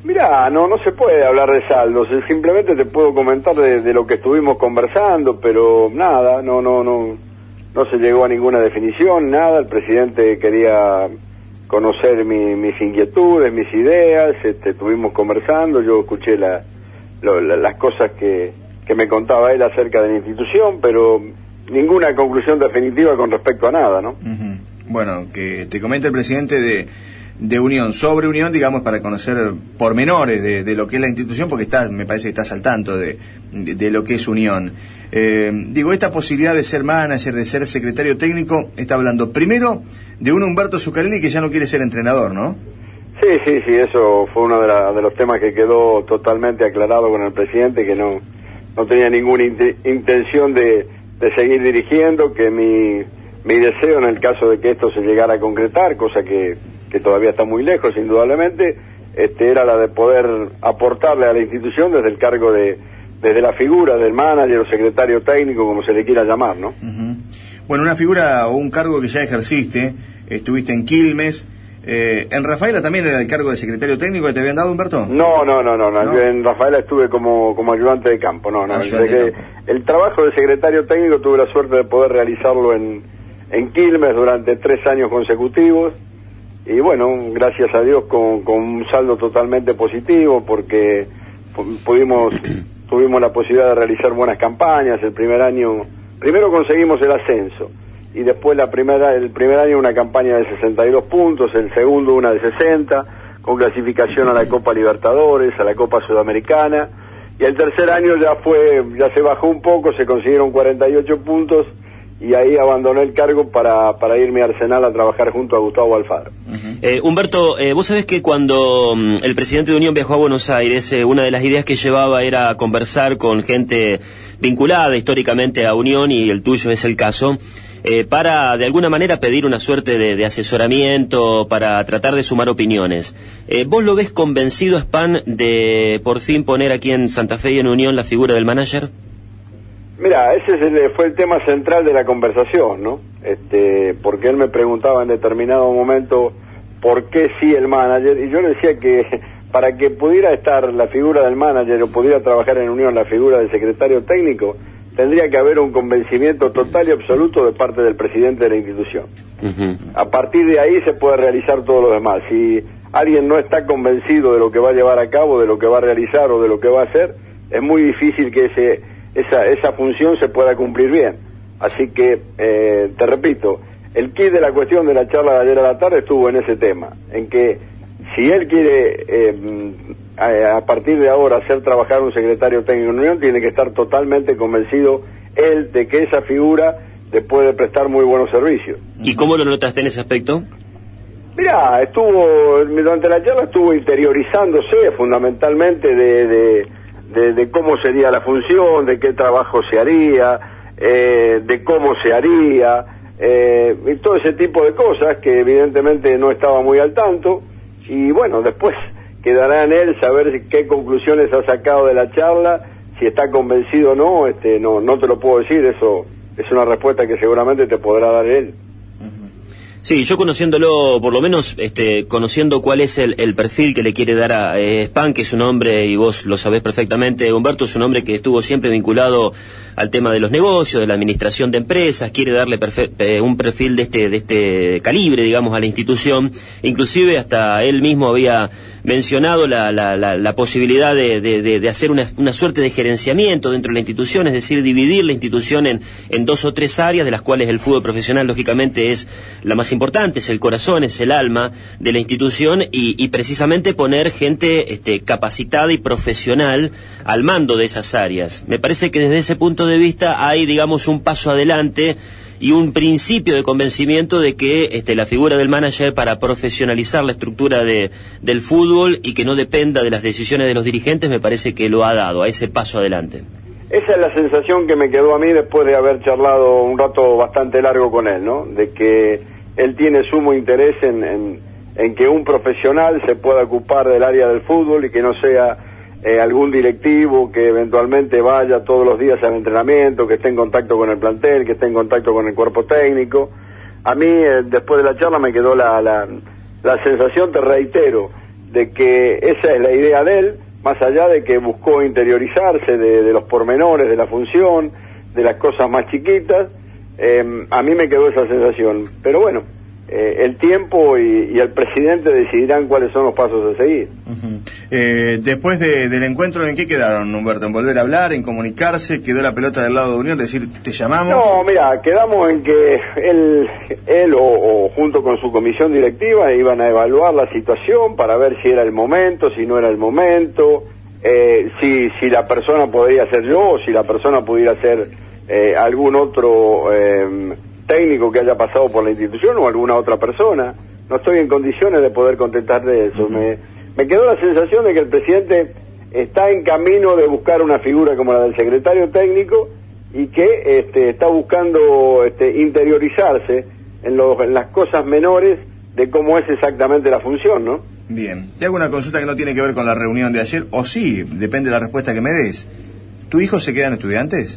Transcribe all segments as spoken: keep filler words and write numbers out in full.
Mirá, no no se puede hablar de saldos, simplemente te puedo comentar de, de lo que estuvimos conversando, pero nada, no no no no se llegó a ninguna definición, nada. El presidente quería conocer mi, mis inquietudes, mis ideas, este, estuvimos conversando, yo escuché la, lo, la, las cosas que, que me contaba él acerca de la institución, pero ninguna conclusión definitiva con respecto a nada, ¿no? Uh-huh. Bueno, que te comente el presidente de de Unión, sobre Unión, digamos, para conocer pormenores de, de lo que es la institución, porque está, me parece que estás al tanto de, de, de lo que es Unión. Eh, digo, esta posibilidad de ser manager, de ser secretario técnico, está hablando primero de un Humberto Zuccarelli que ya no quiere ser entrenador, ¿no? Sí, sí, sí, eso fue uno de, la, de los temas que quedó totalmente aclarado con el presidente, que no, no tenía ninguna int- intención de, de seguir dirigiendo, que mi, mi deseo en el caso de que esto se llegara a concretar, cosa que que todavía está muy lejos, indudablemente, este, era la de poder aportarle a la institución desde el cargo de, desde la figura del manager o secretario técnico, como se le quiera llamar, ¿no? Uh-huh. Bueno, una figura o un cargo que ya ejerciste, estuviste en Quilmes, eh, ¿en Rafaela también era el cargo de secretario técnico que te habían dado, Humberto? No, no, no, no, no. ¿No? Yo en Rafaela estuve como, como ayudante de campo, no, no. Ayudante que de campo. El trabajo de secretario técnico tuve la suerte de poder realizarlo en, en Quilmes durante tres años consecutivos. Y bueno, gracias a Dios con, con un saldo totalmente positivo, porque pudimos, tuvimos la posibilidad de realizar buenas campañas. El primer año, primero conseguimos el ascenso, y después la primera, el primer año una campaña de sesenta y dos puntos, el segundo una de sesenta, con clasificación a la Copa Libertadores, a la Copa Sudamericana, y el tercer año ya fue, ya se bajó un poco, se consiguieron cuarenta y ocho puntos, y ahí abandoné el cargo para, para irme a Arsenal a trabajar junto a Gustavo Alfaro. Uh-huh. eh, Humberto, eh, vos sabés que cuando um, el presidente de Unión viajó a Buenos Aires, eh, una de las ideas que llevaba era conversar con gente vinculada históricamente a Unión, y el tuyo es el caso, eh, para de alguna manera pedir una suerte de, de asesoramiento, para tratar de sumar opiniones. Eh, ¿Vos lo ves convencido, Span, de por fin poner aquí en Santa Fe y en Unión la figura del manager? Mira, ese es el, fue el tema central de la conversación, ¿no? Este, porque él me preguntaba en determinado momento por qué sí el manager, y yo le decía que para que pudiera estar la figura del manager o pudiera trabajar en Unión la figura del secretario técnico, tendría que haber un convencimiento total y absoluto de parte del presidente de la institución. Uh-huh. A partir de ahí se puede realizar todo lo demás. Si alguien no está convencido de lo que va a llevar a cabo, de lo que va a realizar o de lo que va a hacer, es muy difícil que ese esa esa función se pueda cumplir bien. Así que, eh, te repito, el quid de la cuestión de la charla de ayer a la tarde estuvo en ese tema, en que si él quiere, eh, a, a partir de ahora, hacer trabajar un secretario técnico en Unión, tiene que estar totalmente convencido él de que esa figura le puede prestar muy buenos servicios. ¿Y cómo lo notaste en ese aspecto? Mirá, estuvo, durante la charla estuvo interiorizándose fundamentalmente de... de De, de cómo sería la función, de qué trabajo se haría, eh, de cómo se haría, eh, y todo ese tipo de cosas que evidentemente no estaba muy al tanto, y bueno, después quedará en él saber qué conclusiones ha sacado de la charla, si está convencido o no, este, no, no te lo puedo decir, eso es una respuesta que seguramente te podrá dar él. Sí, yo conociéndolo, por lo menos este, conociendo cuál es el, el perfil que le quiere dar a eh, Span, que es un hombre, y vos lo sabés perfectamente, Humberto, es un hombre que estuvo siempre vinculado al tema de los negocios, de la administración de empresas, quiere darle perfe- eh, un perfil de este, de este calibre, digamos, a la institución. Inclusive hasta él mismo había mencionado la, la, la, la posibilidad de, de, de, de hacer una, una suerte de gerenciamiento dentro de la institución, es decir, dividir la institución en, en dos o tres áreas, de las cuales el fútbol profesional, lógicamente, es la más importante, es el corazón, es el alma de la institución, y, y precisamente poner gente este, capacitada y profesional al mando de esas áreas. Me parece que desde ese punto de vista hay, digamos, un paso adelante y un principio de convencimiento de que este, la figura del manager, para profesionalizar la estructura de, del fútbol y que no dependa de las decisiones de los dirigentes, me parece que lo ha dado, a ese paso adelante. Esa es la sensación que me quedó a mí después de haber charlado un rato bastante largo con él, ¿no? De que él tiene sumo interés en, en, en que un profesional se pueda ocupar del área del fútbol y que no sea eh, algún directivo que eventualmente vaya todos los días al entrenamiento, que esté en contacto con el plantel, que esté en contacto con el cuerpo técnico. A mí, eh, después de la charla, me quedó la, la, la sensación, te reitero, de que esa es la idea de él, más allá de que buscó interiorizarse de, de los pormenores de la función, de las cosas más chiquitas. Eh, a mí me quedó esa sensación, pero bueno, eh, el tiempo y, y el presidente decidirán cuáles son los pasos a seguir. Uh-huh. eh, después de, del encuentro, ¿en qué quedaron, Humberto? ¿En volver a hablar, en comunicarse? ¿Quedó la pelota del lado de Unión, decir, te llamamos? No, mira, quedamos en que él, él o, o junto con su comisión directiva iban a evaluar la situación para ver si era el momento, si no era el momento, eh, si, si la persona podría ser yo o si la persona pudiera ser eh, algún otro eh, técnico que haya pasado por la institución o alguna otra persona. No estoy en condiciones de poder contestar de eso. Uh-huh. me, me quedó la sensación de que el presidente está en camino de buscar una figura como la del secretario técnico y que este, está buscando este, interiorizarse en, los, en las cosas menores de cómo es exactamente la función, ¿no? Bien, te hago una consulta que no tiene que ver con la reunión de ayer, o sí, depende de la respuesta que me des. ¿Tu hijo se queda en Estudiantes?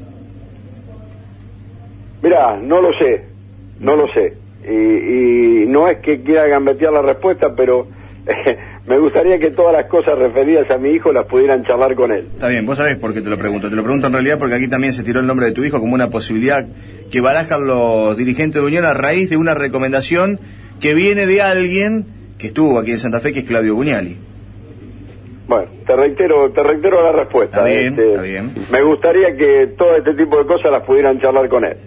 Mirá, no lo sé, no lo sé. Y, y no es que quiera gambetear la respuesta, pero eh, me gustaría que todas las cosas referidas a mi hijo las pudieran charlar con él. Está bien, vos sabés por qué te lo pregunto. Te lo pregunto en realidad porque aquí también se tiró el nombre de tu hijo como una posibilidad que barajan los dirigentes de Unión a raíz de una recomendación que viene de alguien que estuvo aquí en Santa Fe, que es Claudio Gugnali. Bueno, te reitero, te reitero la respuesta. Está bien, este, está bien. Me gustaría que todo este tipo de cosas las pudieran charlar con él.